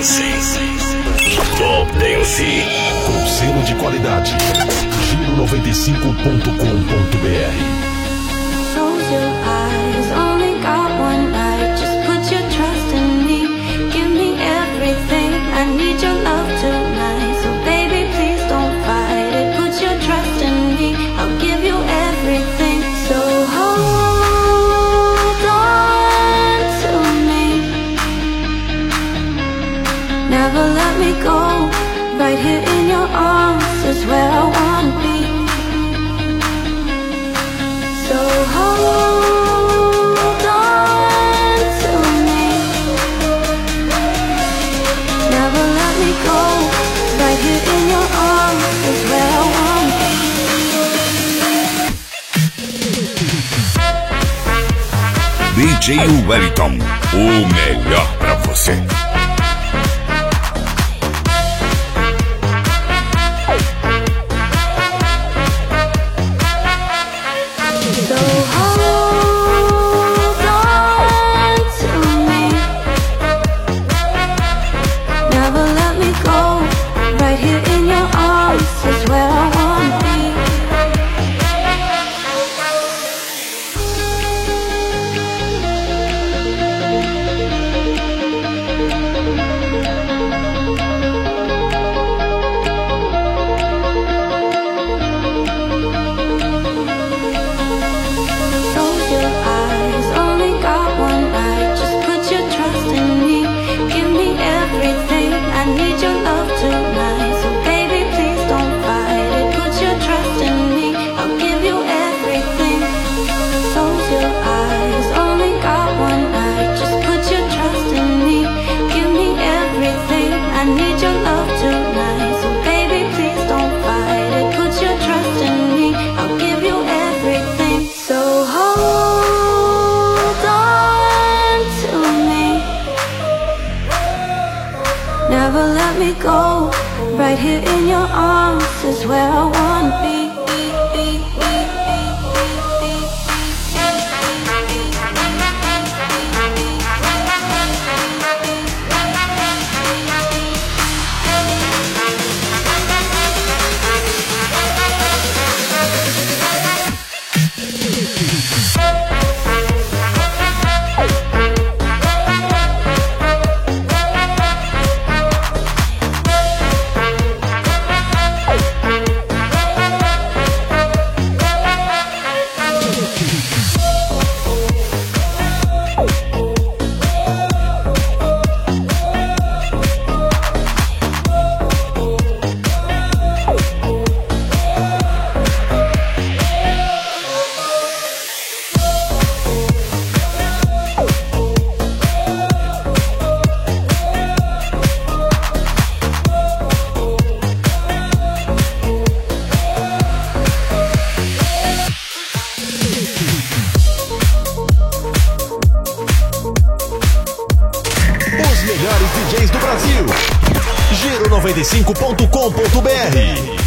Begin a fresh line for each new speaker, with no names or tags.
Top Dance. Com selo de qualidade. Giro95.com.br.
Close your eyes, only got one night. Just put your trust in me. Give me everything. I need your love tonight. So baby, please don't fight it. Put your trust in me. I'll give you everything. So hold on to me. Never let me go. Right here in your arms is where I wanna be. So hold on to me. Never let me go. Right here in your arms is where I wanna be.
DJ Wellington, o melhor pra você.
So hold on to me. Never let me go. Right here in your arms is where I wanna be. Close your eyes, only got one night. Just put your trust in me. Give me everything. I need your love tonight. So baby, please don't fight it. Put your trust in me. I'll give you everything. Close your eyes, only got one night. Just put your trust in me. Give me everything. I need your love tonight. So baby, please don't fight it. Put your trust in me. I'll give you everything. So hold on to me. Never let me go. Right here in your arms is where I wanna be.
Os melhores DJs do Brasil. Giro95.com.br.